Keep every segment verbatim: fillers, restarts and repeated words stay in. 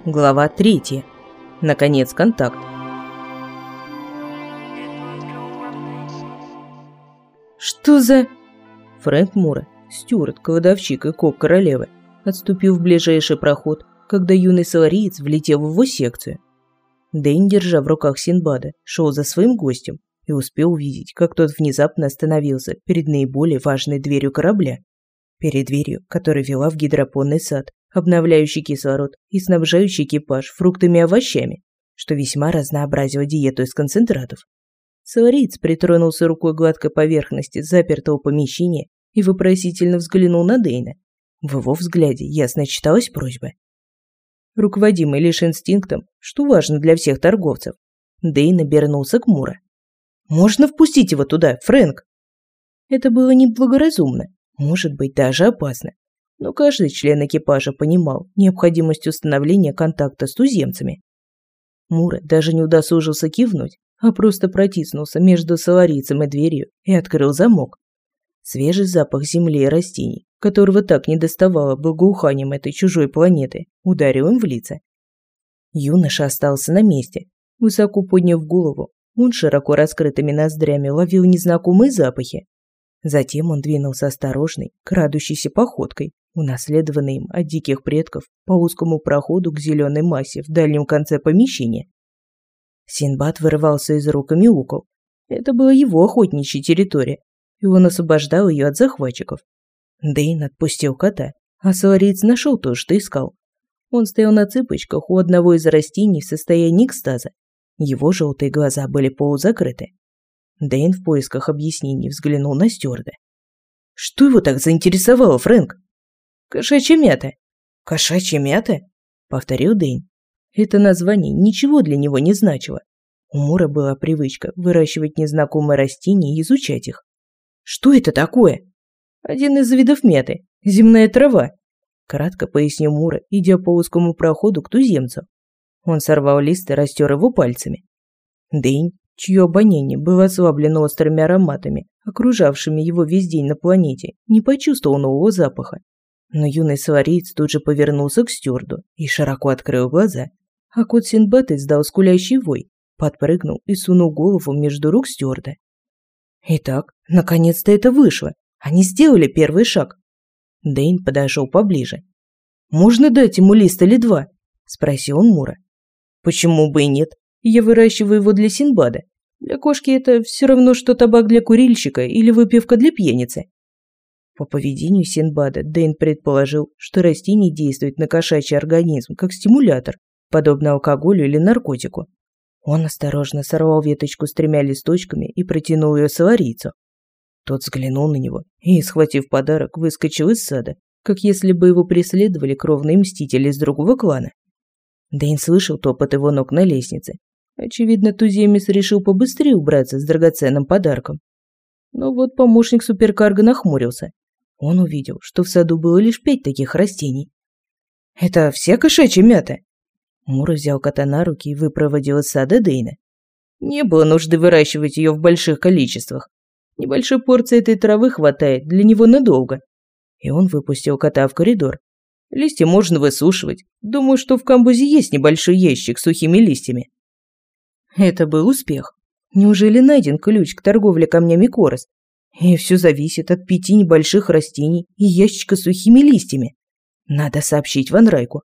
Глава третья. Наконец, контакт. Что за... Фрэнк Мура, стюард, кладовщик и кок королевы, отступил в ближайший проход, когда юный салариец влетел в его секцию. Дэйн, держа в руках Синдбада, шел за своим гостем и успел увидеть, как тот внезапно остановился перед наиболее важной дверью корабля. Перед дверью, которая вела в гидропонный сад, обновляющий кислород и снабжающий экипаж фруктами и овощами, что весьма разнообразило диету из концентратов. Салариец притронулся рукой к гладкой поверхности запертого помещения и вопросительно взглянул на Дэйна. В его взгляде ясно читалась просьба. Руководимый лишь инстинктом, что важно для всех торговцев, Дэйн обернулся к Мура. «Можно впустить его туда, Фрэнк?» Это было неблагоразумно, может быть, даже опасно. Но каждый член экипажа понимал необходимость установления контакта с туземцами. Мура даже не удосужился кивнуть, а просто протиснулся между саларийцем и дверью и открыл замок. Свежий запах земли и растений, которого так недоставало благоуханием этой чужой планеты, ударил им в лица. Юноша остался на месте. Высоко подняв голову, он широко раскрытыми ноздрями ловил незнакомые запахи. Затем он двинулся осторожной, крадущейся походкой, унаследованной им от диких предков, по узкому проходу к зеленой массе в дальнем конце помещения. Синдбад вырывался из рук и мяукал. Это была его охотничья территория, и он освобождал ее от захватчиков. Дэйн отпустил кота, а салариец нашел то, что искал. Он стоял на цыпочках у одного из растений в состоянии экстаза. Его желтые глаза были полузакрыты. Дэйн в поисках объяснений взглянул на стюарда. «Что его так заинтересовало, Фрэнк?» «Кошачья мята». «Кошачья мята?» – повторил Дэйн. Это название ничего для него не значило. У Мура была привычка выращивать незнакомые растения и изучать их. «Что это такое?» «Один из видов мяты. Земная трава», – кратко пояснил Мура, идя по узкому проходу к туземцу. Он сорвал лист и растер его пальцами. Дэйн, чье обоняние было ослаблено острыми ароматами, окружавшими его весь день на планете, не почувствовал нового запаха. Но юный салариец тут же повернулся к стюарду и широко открыл глаза, а кот Синдбад издал скулящий вой, подпрыгнул и сунул голову между рук стюарда. Итак, наконец-то это вышло. Они сделали первый шаг. Дэйн подошел поближе. «Можно дать ему лист или два?» – спросил он Мура. «Почему бы и нет? Я выращиваю его для Синдбада. Для кошки это все равно, что табак для курильщика или выпивка для пьяницы». По поведению Синдбада Дэйн предположил, что растение действует на кошачий организм как стимулятор, подобно алкоголю или наркотику. Он осторожно сорвал веточку с тремя листочками и протянул ее саларийцу. Тот взглянул на него и, схватив подарок, выскочил из сада, как если бы его преследовали кровные мстители из другого клана. Дэйн слышал топот его ног на лестнице. Очевидно, туземец решил побыстрее убраться с драгоценным подарком. Но вот помощник суперкарго нахмурился. Он увидел, что в саду было лишь пять таких растений. «Это вся кошачья мята?» Мура взял кота на руки и выпроводил из сада Дэйна. Не было нужды выращивать ее в больших количествах. Небольшой порции этой травы хватает для него надолго. И он выпустил кота в коридор. Листья можно высушивать. Думаю, что в камбузе есть небольшой ящик с сухими листьями. Это был успех. Неужели найден ключ к торговле камнями Корос? И все зависит от пяти небольших растений и ящичка с сухими листьями. Надо сообщить Ван Райку.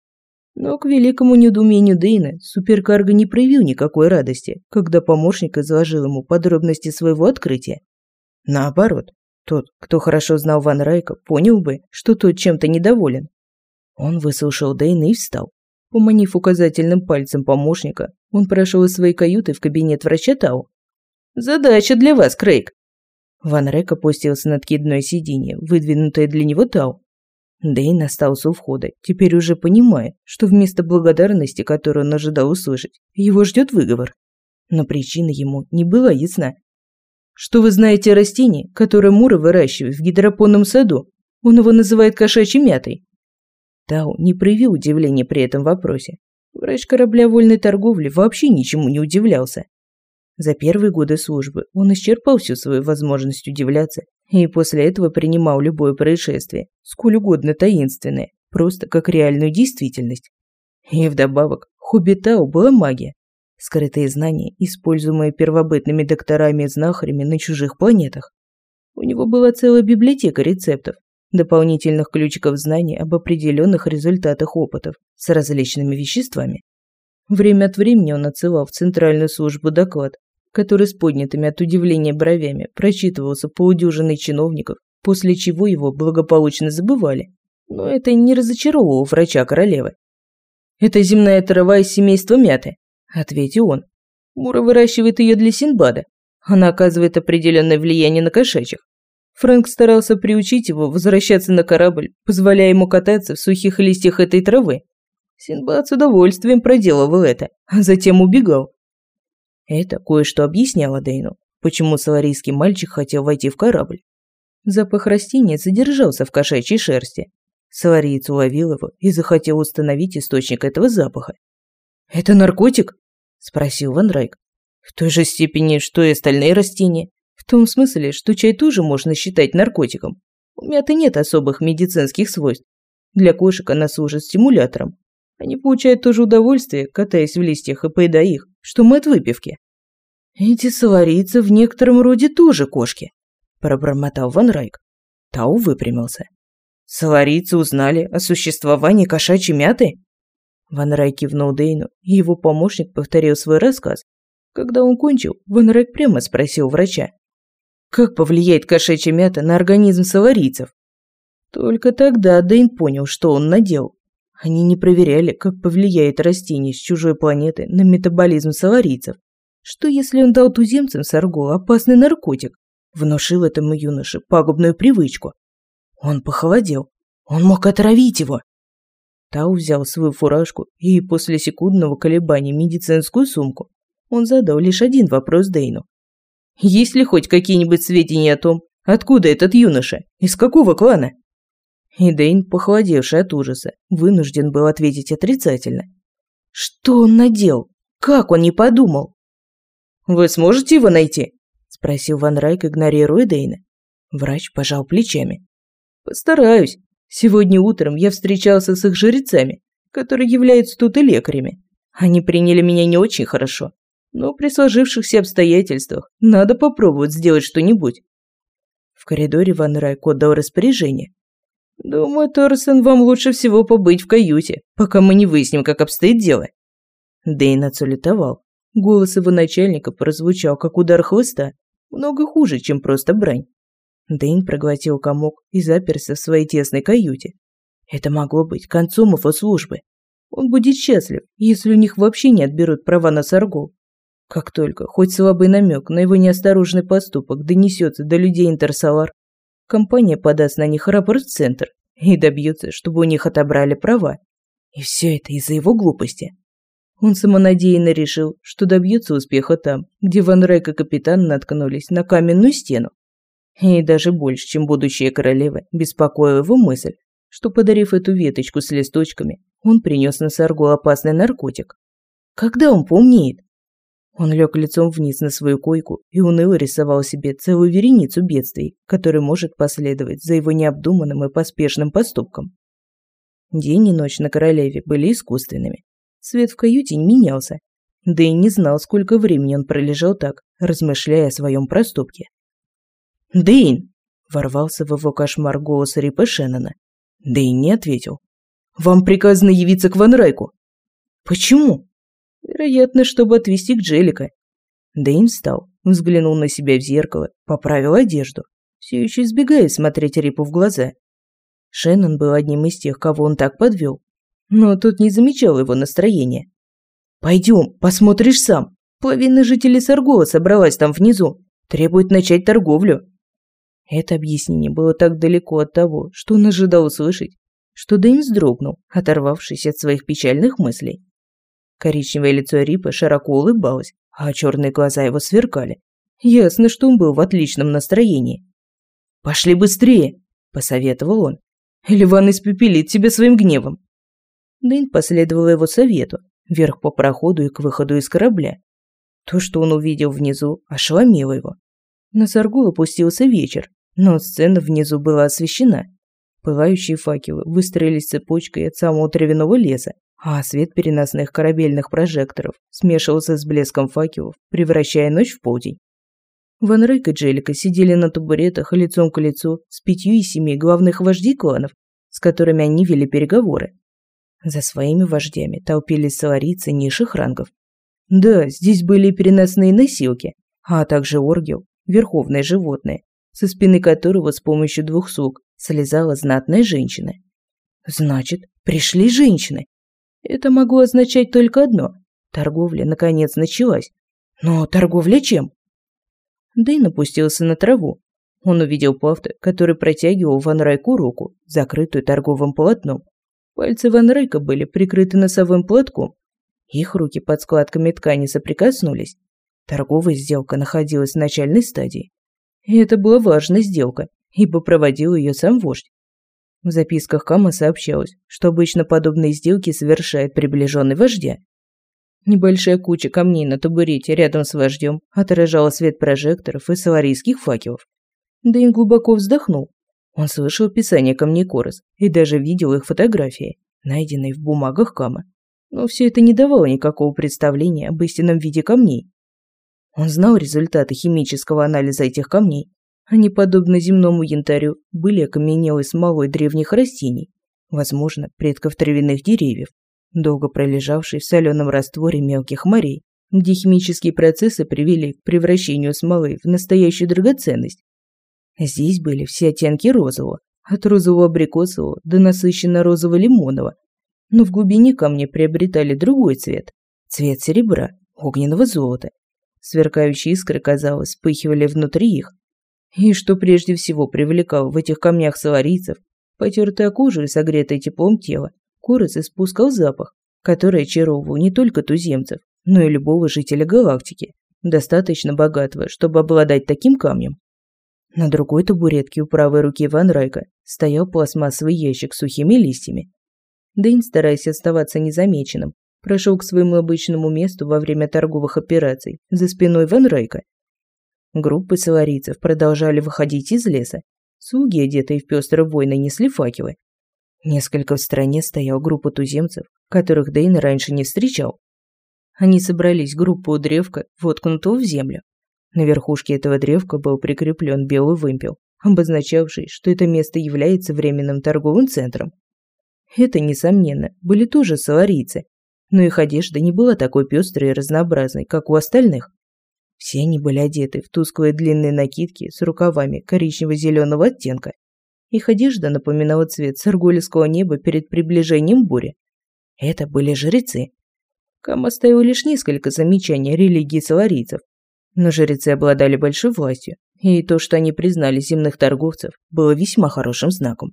Но к великому недоумению Дэйна суперкарго не проявил никакой радости, когда помощник изложил ему подробности своего открытия. Наоборот, тот, кто хорошо знал Ван Райка, понял бы, что тот чем-то недоволен. Он выслушал Дэйна и встал. Поманив указательным пальцем помощника, он прошел из своей каюты в кабинет врача Тау. «Задача для вас, Крейг!» Ван Райк опустился на откидное сиденье, выдвинутое для него Тау. Дэйн остался у входа, теперь уже понимая, что вместо благодарности, которую он ожидал услышать, его ждет выговор. Но причина ему не была ясна. «Что вы знаете о растении, которое Мура выращивает в гидропонном саду? Он его называет кошачьей мятой». Тау не проявил удивления при этом вопросе. Врач корабля вольной торговли вообще ничему не удивлялся. За первые годы службы он исчерпал всю свою возможность удивляться и после этого принимал любое происшествие, сколь угодно таинственное, просто как реальную действительность. И вдобавок, хобби Тау была магия. Скрытые знания, используемые первобытными докторами и знахарями на чужих планетах. У него была целая библиотека рецептов, дополнительных ключиков знаний об определенных результатах опытов с различными веществами. Время от времени он отсылал в центральную службу доклад, который с поднятыми от удивления бровями прочитывался полудюжиной чиновников, после чего его благополучно забывали. Но это не разочаровывало врача королевы. «Это земная трава из семейства мяты», – ответил он. «Мура выращивает ее для Синдбада. Она оказывает определенное влияние на кошачьих. Фрэнк старался приучить его возвращаться на корабль, позволяя ему кататься в сухих листьях этой травы. Синдбад с удовольствием проделывал это, а затем убегал». Это кое-что объясняло Дейну, почему саларийский мальчик хотел войти в корабль. Запах растения задержался в кошачьей шерсти. Салариец уловил его и захотел установить источник этого запаха. «Это наркотик?» – спросил Ван Райк. «В той же степени, что и остальные растения. В том смысле, что чай тоже можно считать наркотиком. У мяты нет особых медицинских свойств. Для кошек она служит стимулятором. Они получают то же удовольствие, катаясь в листьях и поедая их, что мы от выпивки». «Эти саларийцы в некотором роде тоже кошки», – пробормотал Ван Райк. Тау выпрямился. «Саларийцы узнали о существовании кошачьей мяты?» Ван Райк кивнул Дейну, и его помощник повторил свой рассказ. Когда он кончил, Ван Райк прямо спросил врача: «Как повлияет кошачья мята на организм саларийцев?» Только тогда Дейн понял, что он наделал. Они не проверяли, как повлияет растение с чужой планеты на метаболизм саларийцев. Что если он дал туземцам Сарго опасный наркотик, внушил этому юноше пагубную привычку? Он похолодел. Он мог отравить его. Тау взял свою фуражку и после секундного колебания медицинскую сумку. Он задал лишь один вопрос Дейну. «Есть ли хоть какие-нибудь сведения о том, откуда этот юноша? Из какого клана?» И Дейн, похолодевший от ужаса, вынужден был ответить отрицательно. «Что он наделал? Как он не подумал?» «Вы сможете его найти?» – спросил Ван Райк, игнорируя Дейна. Врач пожал плечами. «Постараюсь. Сегодня утром я встречался с их жрецами, которые являются тут и лекарями. Они приняли меня не очень хорошо, но при сложившихся обстоятельствах надо попробовать сделать что-нибудь». В коридоре Ван Райк отдал распоряжение. «Думаю, Торрсон, вам лучше всего побыть в каюте, пока мы не выясним, как обстоит дело». Дейн отсулетовал. Голос его начальника прозвучал, как удар хлыста, много хуже, чем просто брань. Дейн проглотил комок и заперся в своей тесной каюте. Это могло быть концом его службы. Он будет счастлив, если у них вообще не отберут права на Саргол. Как только хоть слабый намек на его неосторожный поступок донесется до людей Интерсолар, компания подаст на них рапорт в центр и добьется, чтобы у них отобрали права. И все это из-за его глупости. Он самонадеянно решил, что добьется успеха там, где Ван Райк и капитан наткнулись на каменную стену. И даже больше, чем будущая королева, беспокоила его мысль, что, подарив эту веточку с листочками, он принес на Сарго опасный наркотик. Когда он поумнеет? Он лег лицом вниз на свою койку и уныло рисовал себе целую вереницу бедствий, который может последовать за его необдуманным и поспешным поступком. День и ночь на королеве были искусственными. Свет в каюте не менялся, да и не знал, сколько времени он пролежал так, размышляя о своем проступке. «Дэйн!» – ворвался в его кошмар голос Рипа Шеннона. Дэйн не ответил. «Вам приказано явиться к Ван Райку». «Почему?» «Вероятно, чтобы отвезти к Джеллика». Дэйн встал, взглянул на себя в зеркало, поправил одежду, все еще избегая смотреть Рипу в глаза. Шеннон был одним из тех, кого он так подвел, но тот не замечал его настроения. «Пойдем, посмотришь сам. Половина жителей Саргола собралась там внизу. Требует начать торговлю». Это объяснение было так далеко от того, что он ожидал услышать, что Дэйн вздрогнул, оторвавшись от своих печальных мыслей. Коричневое лицо Рипа широко улыбалось, а черные глаза его сверкали. Ясно, что он был в отличном настроении. «Пошли быстрее!» – посоветовал он. «Или Ван испепелит тебя своим гневом». Дэйн последовал его совету, вверх по проходу и к выходу из корабля. То, что он увидел внизу, ошеломило его. На Саргул опустился вечер, но сцена внизу была освещена. Пылающие факелы выстроились цепочкой от самого травяного леса, а свет переносных корабельных прожекторов смешивался с блеском факелов, превращая ночь в полдень. Ван Рейк и Джелика сидели на табуретах лицом к лицу с пятью из семи главных вождей кланов, с которыми они вели переговоры. За своими вождями толпились саларийцы низших рангов. Да, здесь были переносные носилки, а также Оргил, верховное животное, со спины которого с помощью двух слуг слезала знатная женщина. Значит, пришли женщины. Это могло означать только одно – торговля наконец началась. Но торговля чем? Дэйн опустился на траву. Он увидел Пафта, который протягивал Ван Райку руку, закрытую торговым полотном. Пальцы Ван Райка были прикрыты носовым платком. Их руки под складками ткани соприкоснулись. Торговая сделка находилась в начальной стадии. И это была важная сделка, ибо проводил ее сам вождь. В записках Кама сообщалось, что обычно подобные сделки совершает приближенный вождя. Небольшая куча камней на табурете рядом с вождем отражала свет прожекторов и саларийских факелов. Дэйн глубоко вздохнул. Он слышал описание камней Корос и даже видел их фотографии, найденные в бумагах Кама. Но все это не давало никакого представления об истинном виде камней. Он знал результаты химического анализа этих камней. Они, подобно земному янтарю, были окаменелой смолой древних растений, возможно, предков травяных деревьев, долго пролежавшей в соленом растворе мелких морей, где химические процессы привели к превращению смолы в настоящую драгоценность. Здесь были все оттенки розового, от розово-абрикосового до насыщенно-розово-лимонного, но в глубине камни приобретали другой цвет – цвет серебра, огненного золота. Сверкающие искры, казалось, вспыхивали внутри их. И что прежде всего привлекало в этих камнях саларийцев, потертая кожа и согретое теплом тело, Корос испускал запах, который очаровывал не только туземцев, но и любого жителя галактики, достаточно богатого, чтобы обладать таким камнем. На другой табуретке у правой руки Ван Райка стоял пластмассовый ящик с сухими листьями. Дэйн, стараясь оставаться незамеченным, прошел к своему обычному месту во время торговых операций за спиной Ван Райка. Группы саларийцев продолжали выходить из леса. Слуги, одетые в пестрые войны, несли факелы. Несколько в стороне стояла группа туземцев, которых Дэйн раньше не встречал. Они собрались в группу у древка, воткнутого в землю. На верхушке этого древка был прикреплен белый вымпел, обозначавший, что это место является временным торговым центром. Это, несомненно, были тоже саларийцы, но их одежда не была такой пестрой и разнообразной, как у остальных. Все они были одеты в тусклые длинные накидки с рукавами коричнево-зеленого оттенка. Их одежда напоминала цвет саргольского неба перед приближением бури. Это были жрецы. Кам оставил лишь несколько замечаний о религии саларийцев, но жрецы обладали большой властью, и то, что они признали земных торговцев, было весьма хорошим знаком.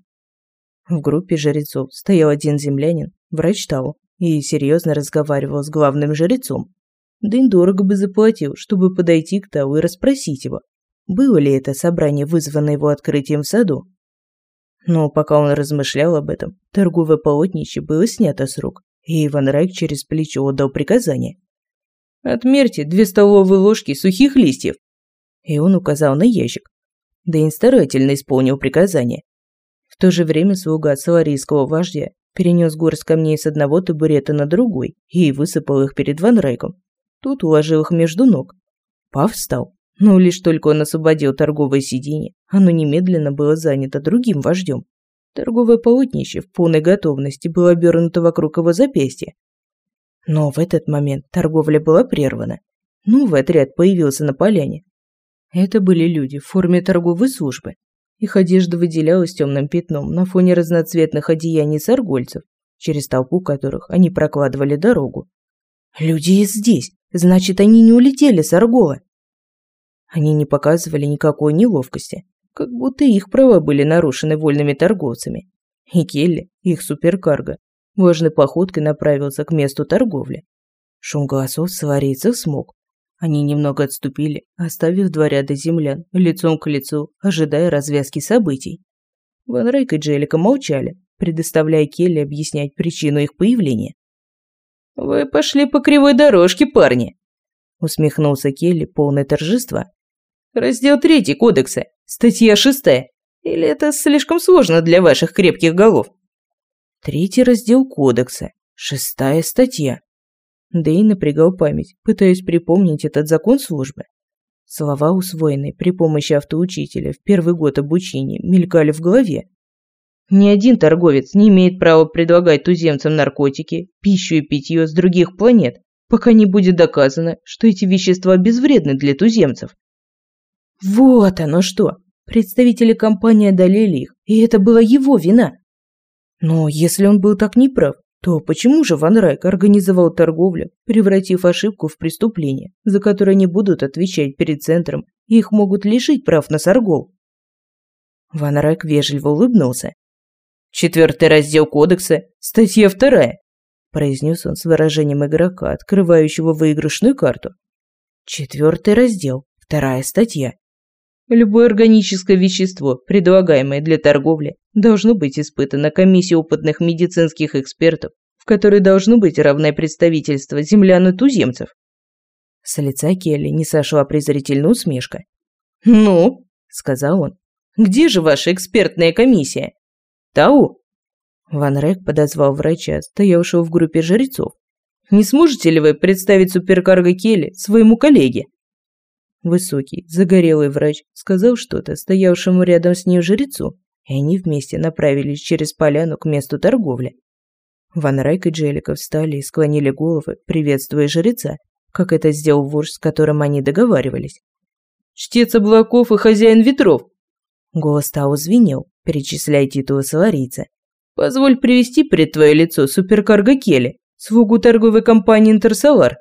В группе жрецов стоял один землянин, врач Тау, и серьезно разговаривал с главным жрецом. Дэйн дорого бы заплатил, чтобы подойти к Тау и расспросить его, было ли это собрание вызвано его открытием в саду. Но пока он размышлял об этом, торговое полотнище было снято с рук, и Ван Райк через плечо отдал приказание. «Отмерьте две столовые ложки сухих листьев!» И он указал на ящик. Дэйн старательно исполнил приказание. В то же время слуга саларийского вождя перенес горсть камней с одного табурета на другой и высыпал их перед Ван Райком. Тот уложил их между ног. Пав встал, но лишь только он освободил торговое сиденье, оно немедленно было занято другим вождем. Торговое полотнище в полной готовности было обернуто вокруг его запястья. Но в этот момент торговля была прервана. Новый отряд появился на поляне. Это были люди в форме торговой службы. Их одежда выделялась темным пятном на фоне разноцветных одеяний саргольцев, через толпу которых они прокладывали дорогу. Люди здесь, значит, они не улетели с Аргола. Они не показывали никакой неловкости, как будто их права были нарушены вольными торговцами. И Келли, их суперкарго, важной походкой направился к месту торговли. Шум голосов саларийцев смолк. Они немного отступили, оставив два ряда землян лицом к лицу, ожидая развязки событий. Ван Райк и Джелика молчали, предоставляя Келли объяснять причину их появления. «Вы пошли по кривой дорожке, парни!» усмехнулся Келли, полный торжества. «Раздел третий кодекса, статья шестая. Или это слишком сложно для ваших крепких голов?» «Третий раздел кодекса», Шестая статья. Дэйн напрягал память, пытаясь припомнить этот закон службы. Слова, усвоенные при помощи автоучителя в первый год обучения, мелькали в голове. Ни один торговец не имеет права предлагать туземцам наркотики, пищу и питье с других планет, пока не будет доказано, что эти вещества безвредны для туземцев. Вот оно что! Представители компании одолели их, и это была его вина. Но если он был так неправ, то почему же Ван Райк организовал торговлю, превратив ошибку в преступление, за которое они будут отвечать перед центром, и их могут лишить прав на Саргол? Ван Райк вежливо улыбнулся. «Четвертый раздел кодекса, статья вторая», – произнес он с выражением игрока, открывающего выигрышную карту. «Четвертый раздел, вторая статья. Любое органическое вещество, предлагаемое для торговли, должно быть испытано комиссией опытных медицинских экспертов, в которой должно быть равное представительство землян и туземцев». С лица Келли не сошла презрительная усмешка. «Ну», – сказал он, – «где же ваша экспертная комиссия?» «Тау?» Ван Райк подозвал врача, стоявшего в группе жрецов. «Не сможете ли вы представить суперкарго Келли своему коллеге?» Высокий, загорелый врач сказал что-то стоявшему рядом с ним жрецу, и они вместе направились через поляну к месту торговли. Ван Райк и Джелика встали и склонили головы, приветствуя жреца, как это сделал вождь, с которым они договаривались. «Чтец облаков и хозяин ветров!» Голос Тау звенел, перечисляя титулы соларийца. «Позволь привести пред твое лицо суперкарго Келли, слугу торговой компании Интерсолар».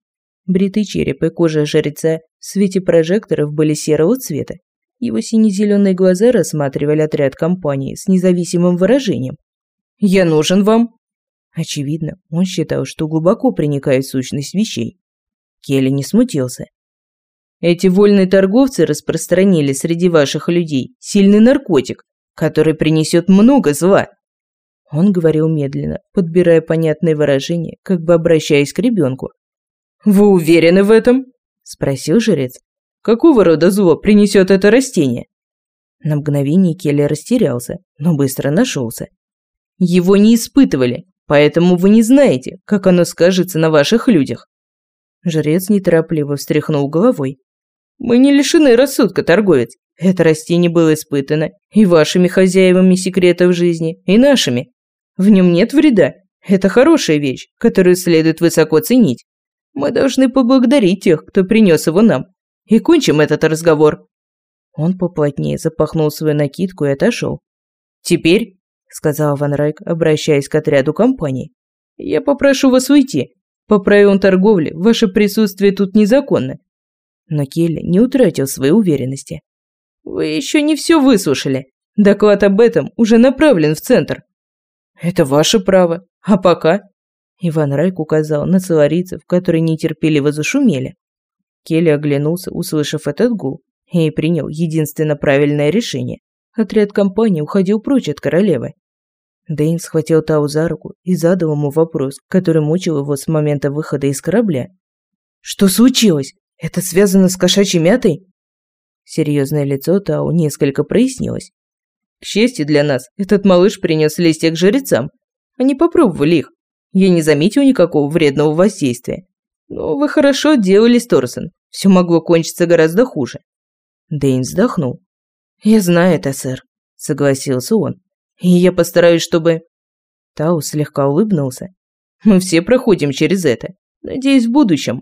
Бритый череп и кожа жреца в свете прожекторов были серого цвета. Его сине-зеленые глаза рассматривали отряд компании с независимым выражением. «Я нужен вам!» Очевидно, он считал, что глубоко проникает в сущность вещей. Келли не смутился. «Эти вольные торговцы распространили среди ваших людей сильный наркотик, который принесет много зла». Он говорил медленно, подбирая понятные выражения, как бы обращаясь к ребенку. «Вы уверены в этом?» – спросил жрец. «Какого рода зло принесет это растение?» На мгновение Келли растерялся, но быстро нашелся. «Его не испытывали, поэтому вы не знаете, как оно скажется на ваших людях». Жрец неторопливо встряхнул головой. «Мы не лишены рассудка, торговец. Это растение было испытано и вашими хозяевами секретов жизни, и нашими. В нем нет вреда. Это хорошая вещь, которую следует высоко ценить. Мы должны поблагодарить тех, кто принес его нам. И кончим этот разговор». Он поплотнее запахнул свою накидку и отошел. «Теперь», — сказал Ван Райк, обращаясь к отряду компании, — «я попрошу вас уйти. По правилам торговли ваше присутствие тут незаконно». Но Келли не утратил своей уверенности. «Вы еще не все выслушали. Доклад об этом уже направлен в центр». «Это ваше право. А пока...» Иван Райк указал на соларийцев, которые нетерпеливо зашумели. Келли оглянулся, услышав этот гул, и принял единственно правильное решение. Отряд компании уходил прочь от королевы. Дэйн схватил Тау за руку и задал ему вопрос, который мучил его с момента выхода из корабля. «Что случилось? Это связано с кошачьей мятой?» Серьезное лицо Тау несколько прояснилось. «К счастью для нас, этот малыш принес листья к жрецам. Они попробовали их. Я не заметил никакого вредного воздействия. Но вы хорошо делали, Торсон. Все могло кончиться гораздо хуже». Дэйн вздохнул. «Я знаю это, сэр», — согласился он. «И я постараюсь, чтобы...» Тау слегка улыбнулся. «Мы все проходим через это. Надеюсь, в будущем».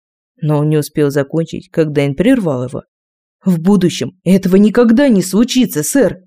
Но он не успел закончить, когда Дэйн прервал его. «В будущем этого никогда не случится, сэр!»